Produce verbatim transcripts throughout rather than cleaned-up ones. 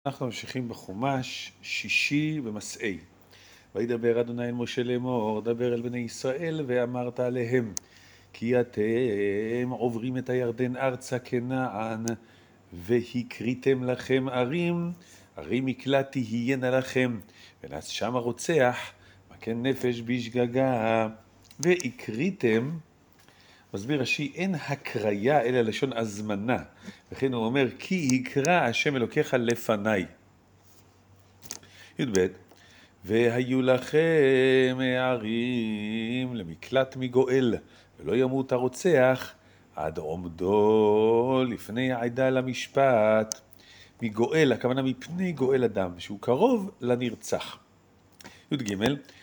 אנחנו ממשיכים בחומש שישי במסעי. וידבר אדוני אל משה לאמור, דבר אל בני ישראל ואמרת עליהם, כי אתם עוברים את הירדן ארצה כנען, והקריתם לכם ערים, ערי מקלט תהיינה לכם, ונס שם הרוצח, מכן נפש בשגגה, והקריתם. מסביר רש"י, אין הקריה אלא לשון הזמנה, וכן הוא אומר, כי יקרא השם אלוקיך לפניי. י"ב, והיו לכם הערים למקלט מגואל, ולא ימות הרוצח עד עומדו לפני העדה למשפט. מגואל, הכוונה מפני גואל אדם, שהוא קרוב לנרצח. י"ג,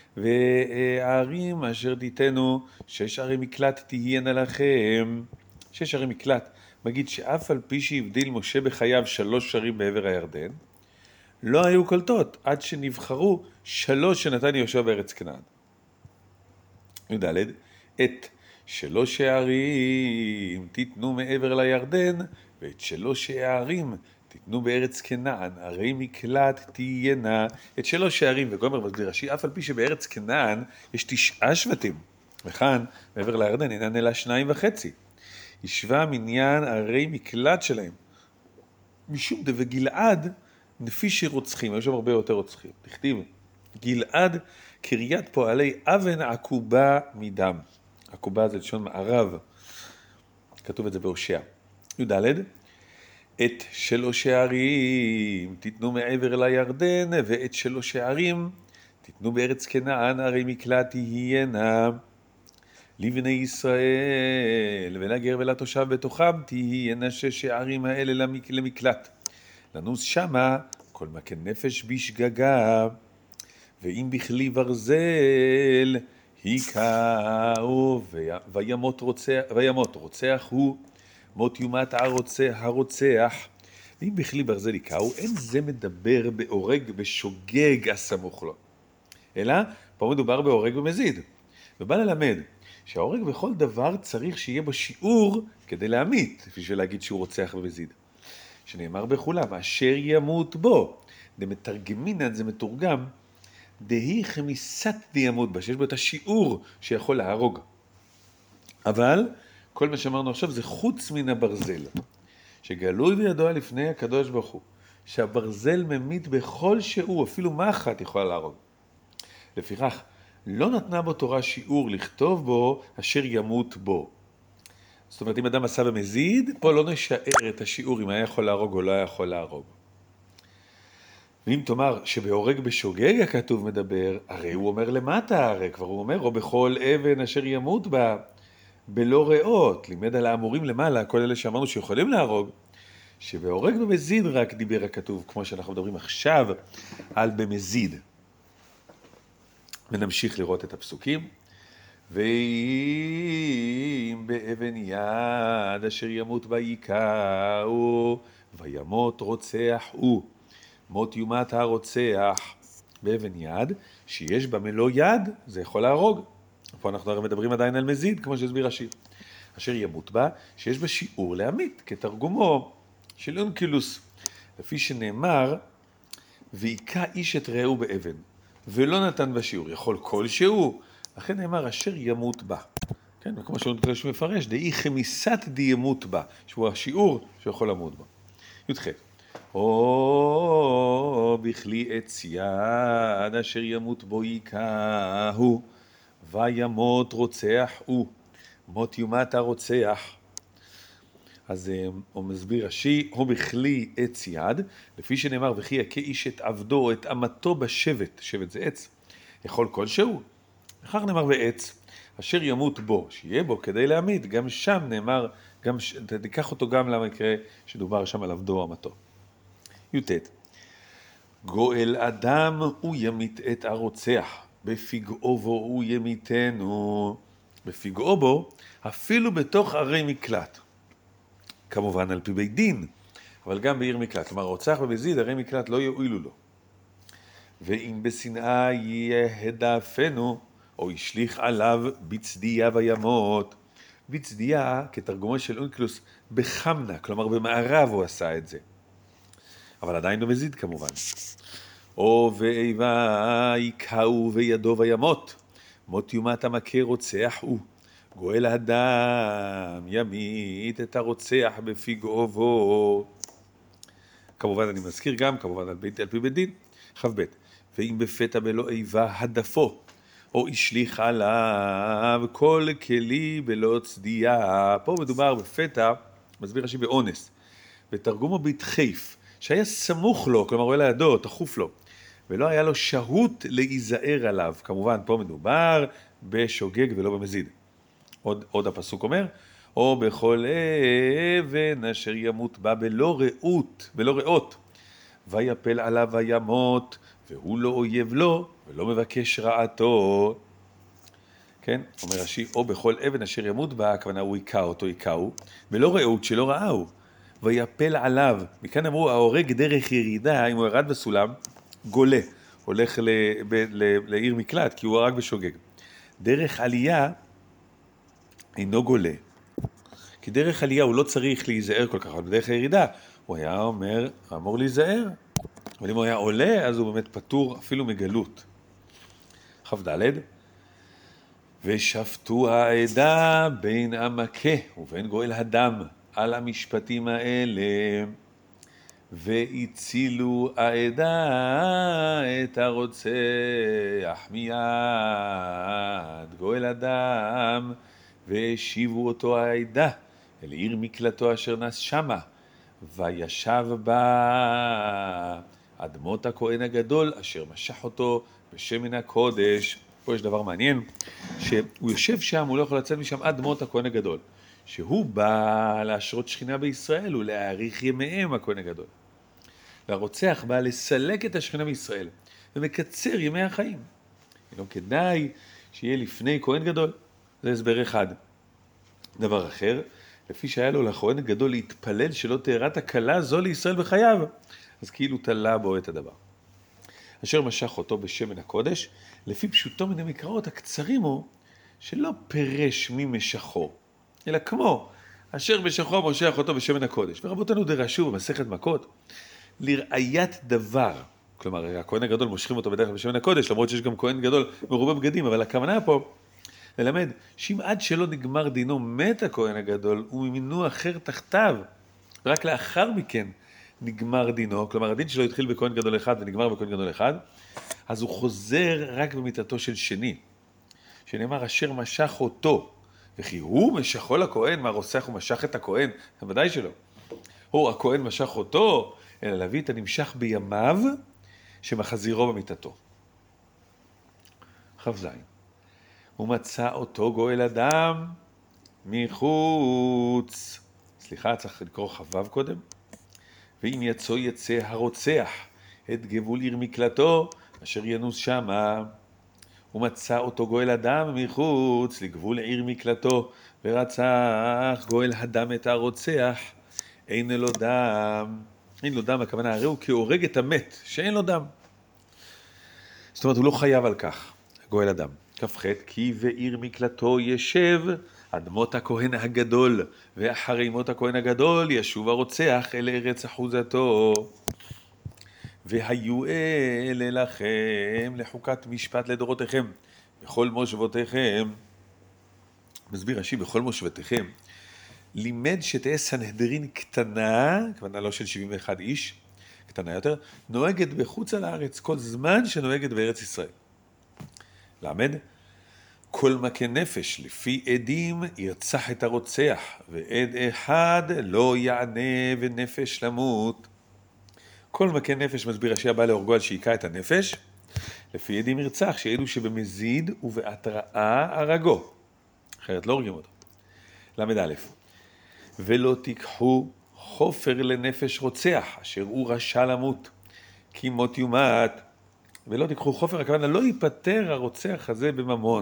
והערים אשר תיתנו שש ערי מקלט תהיינה לכם. שש ערי מקלט, מגיד שאף על פי שהבדיל משה בחייו שלוש ערים בעבר הירדן, לא היו קולטות עד שנבחרו שלוש שנתן יהושע בארץ כנען. י"ד, את שלוש הערים תיתנו מעבר לירדן, ואת שלוש הערים תיתנו בארץ כנען, ערי מקלט תהיינה. את שלוש הערים, וגומר מסביר רש"י, אף על פי שבארץ כנען יש תשעה שבטים, וכאן מעבר לירדן אינן אלא שניים וחצי. ישבה מניין ערי מקלט שלהם, משום דבגלעד נפיש רוצחים, היו שם הרבה יותר רוצחים. תכתיב, גלעד קריית פועלי אבן עקובה מדם. עקובה זה לשון מערב, כתוב את זה בהושע. י"ד, את שלוש הערים תיתנו מעבר לירדן, ואת שלוש הערים תיתנו בארץ כנען, ערי מקלט תהיינה לבני ישראל, ולגר ולתושב בתוכם תהיינה שש הערים האלה למקלט. לנוס שמה כל מכן נפש בשגגה, ואם בכלי ברזל היכאו, וימות רוצח, וימות רוצח הוא, מות יומת הרוצח, הרוצח. ואם בכלי ברזל היכאו, אין זה מדבר בהורג בשוגג הסמוך לו, אלא פה מדובר בהורג במזיד. ובא ללמד שההורג בכל דבר צריך שיהיה בו שיעור כדי להמית, בשביל להגיד שהוא רוצח במזיד. שנאמר בכולם, אשר ימות בו. דמתרגמינן, זה מתורגם, דהי חמיסת דימות בה, שיש בו את השיעור שיכול להרוג. אבל כל מה שאמרנו עכשיו זה חוץ מן הברזל, שגלוי וידוע לפני הקדוש ברוך הוא, שהברזל ממית בכל שהוא, אפילו מחט יכולה להרוג. לפיכך, לא נתנה בו תורה שיעור לכתוב בו אשר ימות בו. זאת אומרת, אם אדם עשה במזיד, פה לא נשאר את השיעור אם היה יכול להרוג או לא היה יכול להרוג. ואם תאמר שבהורג בשוגג הכתוב מדבר, הרי הוא אומר למטה, הרי כבר הוא אומר, או בכל אבן אשר ימות בה, בלא ראות, לימד על האמורים למעלה, כל אלה שאמרנו שיכולים להרוג, שבהורג במזיד רק דיבר הכתוב, כמו שאנחנו מדברים עכשיו, על במזיד. ונמשיך לראות את הפסוקים. ואם באבן יד אשר ימות בה יקראו, וימות רוצח הוא, מות יומת הרוצח. באבן יד שיש בה מלוא יד, זה יכול להרוג. פה אנחנו הרי מדברים עדיין על מזיד, כמו שהסביר רש"י. אשר ימות בה, שיש בה שיעור להמית, כתרגומו של אונקילוס, לפי שנאמר, ויקע איש את רעהו באבן, ולא נתן בה שיעור, יכול כלשהו, לכן נאמר אשר ימות בה. כן, כמו שאונקילוס מפרש, דהי חמיסת דימות בה, שהוא השיעור שיכול למות בה. י"ח, או בכלי עץ יד אשר ימות בו יקהו, וימות רוצח הוא, מות יומת הרוצח. אז הוא מסביר רש"י, הוא בכלי עץ יד, לפי שנאמר, וכי יכה איש את עבדו, את אמתו בשבט, שבט זה עץ, יכול כלשהו. אחר נאמר בעץ, אשר ימות בו, שיהיה בו כדי להעמיד, גם שם נאמר, גם, תיקח אותו גם למקרה שדובר שם על עבדו או אמתו. י"ט, גואל אדם הוא ימית את הרוצח, בפגעו בו הוא ימיתנו. בפגעו בו, אפילו בתוך ערי מקלט. כמובן על פי בית דין, אבל גם בעיר מקלט. כלומר, רוצח ובזיד, ערי מקלט לא יועילו לו. ואם בשנאה יהדפנו, או ישליך עליו בצדיה וימות. בצדיה, כתרגומו של אונקלוס, בחמנה, כלומר במערב הוא עשה את זה. אבל עדיין לא מזיד כמובן. או ואיבה יקהו וידו וימות, מות יומת המכה רוצח הוא, גואל הדם ימית את הרוצח בפגעו בו. כמובן אני מזכיר גם, כמובן על, בית, על פי בית דין, חב בית, ואם בפתע בלא איבה הדפו, או השליך עליו כל כלי בלא צדיעה. פה מדובר בפתע, מסביר רש"י באונס, ותרגומו בהתחייף, שהיה סמוך לו, כלומר הוא היה לידו, תחוף לו, ולא היה לו שהות להיזהר עליו. כמובן פה מדובר בשוגג ולא במזיד. עוד, עוד הפסוק אומר, או בכל אבן אשר ימות בה בלא ראות, בלא ראות, ויפל עליו וימות, והוא לא אויב לו, ולא מבקש רעתו. כן, אומר רש"י, או בכל אבן אשר ימות בה, הכוונה הוא יקע אותו, יקעו, בלא ראות שלא ראהו, ויפל עליו. מכאן אמרו, ההורג דרך ירידה, אם הוא ירד בסולם, גולה, הולך ל, ב, ל, לעיר מקלט, כי הוא הרג בשוגג. דרך עלייה, אינו גולה. כי דרך עלייה הוא לא צריך להיזהר כל כך, אבל בדרך הירידה הוא היה אומר, אמור להיזהר. אבל אם הוא היה עולה, אז הוא באמת פטור אפילו מגלות. חב ד' ושפטו העדה בין המכה ובין גואל הדם על המשפטים האלה, והצילו העדה את הרוצח מיד גואל הדם, והשיבו אותו העדה אל עיר מקלטו אשר נס שמה, וישב בה אדמות הכהן הגדול אשר משח אותו בשמן הקודש. פה יש דבר מעניין, שהוא יושב שם, הוא לא יכול לצאת משם עד מות הכהן הגדול, שהוא בא להשרות שכינה בישראל ולהאריך ימיהם הכהן הגדול. והרוצח בא לסלק את השכינה בישראל ומקצר ימי החיים. לא כדאי שיהיה לפני כהן גדול. זה הסבר אחד. דבר אחר, לפי שהיה לו לכהן הגדול להתפלל שלא תארה תקלה זו לישראל בחייו, אז כאילו תלה בו את הדבר. אשר משך אותו בשמן הקודש, לפי פשוטו מן המקראות הקצרים הוא שלא פרש ממשכו, אלא כמו אשר משכו מושך אותו בשמן הקודש. ורבותינו דרשו במסכת מכות, לראיית דבר, כלומר הכהן הגדול מושכים אותו בדרך בשמן הקודש, למרות שיש גם כהן גדול מרובה בגדים, אבל הכוונה פה ללמד שאם עד שלא נגמר דינו מת הכהן הגדול וממינו אחר תחתיו, ורק לאחר מכן נגמר דינו, כלומר הדין שלו התחיל בכהן גדול אחד ונגמר בכהן גדול אחד, אז הוא חוזר רק במיתתו של שני, שנאמר אשר משך אותו, וכי הוא משכו לכהן, מה רוצח הוא משך את הכהן? ודאי שלא. הוא הכהן משך אותו, אלא להביא את הנמשך בימיו שמחזירו במיתתו. חב זין. הוא מצא אותו גואל אדם מחוץ. סליחה, צריך לקרוא חבב קודם. ואם יצא יצא הרוצח את גבול עיר מקלטו אשר ינוס שמה. הוא מצא אותו גואל אדם מחוץ לגבול עיר מקלטו ורצח גואל הדם את הרוצח. אין לו דם. אין לו דם, הכוונה הרי הוא כהורג את המת שאין לו דם. זאת אומרת הוא לא חייב על כך, גואל אדם. כ"ח כי ועיר מקלטו ישב אדמות הכהן הגדול, ואחרי מות הכהן הגדול ישוב הרוצח אל ארץ אחוזתו. והיו אלה לכם לחוקת משפט לדורותיכם בכל מושבותיכם. מסביר רש"י בכל מושבותיכם, לימד שתהיה סנהדרין קטנה, כוונה לא של שבעים ואחד איש, קטנה יותר, נוהגת בחוץ על הארץ כל זמן שנוהגת בארץ ישראל. למד, כל מכה נפש לפי עדים ירצח את הרוצח, ועד אחד לא יענה ונפש למות. כל מכה נפש, מסביר רש"י, הבא להורגו על שיקה את הנפש, לפי עדים ירצח, שיעדו שבמזיד ובהתראה הרגו, אחרת לא הורגים אותו. למד א', ולא תיקחו חופר לנפש רוצח, אשר הוא רשע למות, כי מות יומת. ולא תיקחו חופר, הכוונה לא ייפטר הרוצח הזה בממון.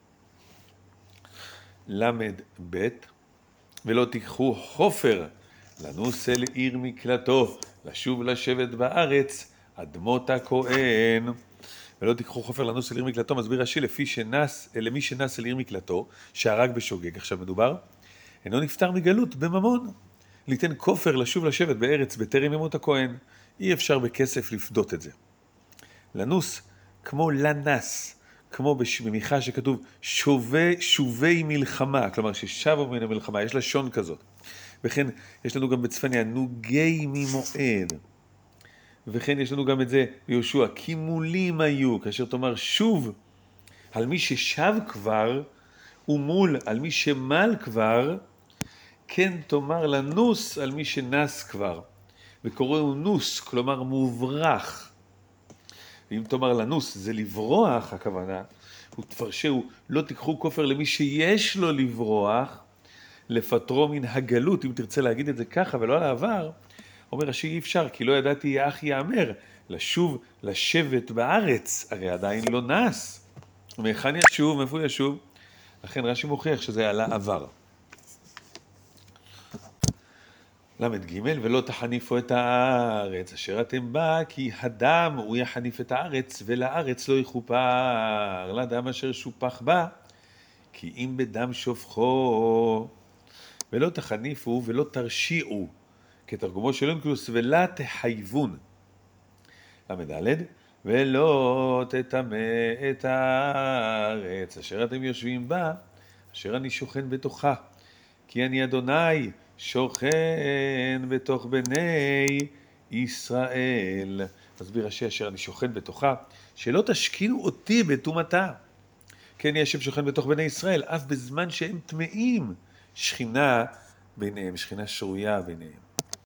למד ב', ולא תיקחו חופר לנוס אל עיר מקלטו, לשוב לשבת בארץ, אדמות הכהן. ולא תיקחו חופר לנוס אל עיר מקלטו, מסביר רש"י, לפי שנס, למי שנס אל עיר מקלטו, שהרג בשוגג, עכשיו מדובר, אינו נפטר מגלות בממון. ליתן כופר לשוב לשבת בארץ בטרם ימות הכהן. אי אפשר בכסף לפדות את זה. לנוס, כמו לנס, כמו במיכה שכתוב שובי, שובי מלחמה, כלומר ששבו מן המלחמה, יש לשון כזאת. וכן יש לנו גם בצפניה נוגי ממועד. וכן יש לנו גם את זה ביהושע, כימולים היו, כאשר תאמר שוב על מי ששב כבר, ומול על מי שמל כבר, כן תאמר לנוס על מי שנס כבר. וקוראו נוס, כלומר מוברח. ואם תאמר לנוס זה לברוח, הכוונה, ותפרשהו, לא תיקחו כופר למי שיש לו לברוח, לפטרו מן הגלות, אם תרצה להגיד את זה ככה ולא על העבר, אומר רש"י אי אפשר, כי לא ידעתי אך יאמר, לשוב לשבת בארץ, הרי עדיין לא נס. ומהיכן ישוב, מאיפה ישוב? לכן רש"י מוכיח שזה על העבר. למד ג' ולא תחניפו את הארץ, אשר אתם בה, כי הדם הוא יחניף את הארץ, ולארץ לא יכופר, לדם אשר שופח בה, כי אם בדם שופכו, ולא תחניפו ולא תרשיעו, כתרגומו של אונקלוס, ולא תחייבון. למד ד' ולא תטמא את הארץ, אשר אתם יושבים בה, אשר אני שוכן בתוכה, כי אני אדוני שוכן בתוך בני ישראל. מסביר רש"י אשר אני שוכן בתוכה, שלא תשכינו אותי בטומאתה. כן, יש שם שוכן בתוך בני ישראל, אף בזמן שהם טמאים, שכינה ביניהם, שכינה שרויה ביניהם.